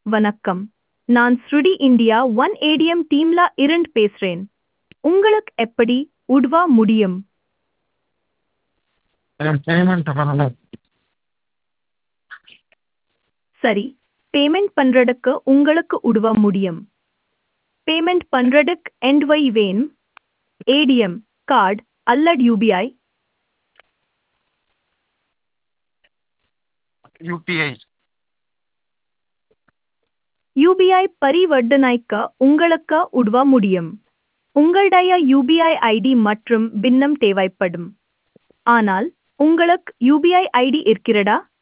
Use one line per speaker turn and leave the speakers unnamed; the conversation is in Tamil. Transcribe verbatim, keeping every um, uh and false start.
வணக்கம். நான் ஸ்ருடி இந்தியா ஒன் ஏடிஎம் டீம்ல இருந்து பேசுறேன். உங்களுக்கு எப்படி உதவ முடியும்?
என் பேமெண்ட் பண்ணல.
சரி, பேமெண்ட் பண்றதுக்கு உங்களுக்கு உதவ முடியும். பேமெண்ட் பண்றதுக்கு என்ட்வை வேணும். ஏடிஎம் கார்டு அல்லது யூபிஐ.
யூபிஐ.
யூபிஐ பரிவர்த்தனைக்கு உங்களுக்கு உதவ முடியும். உங்களுடைய யூபிஐ ஐடி மற்றும் பின்னம் தேவைப்படும். ஆனால் உங்களுக்கு யூபிஐ ஐடி இருக்கிறதா?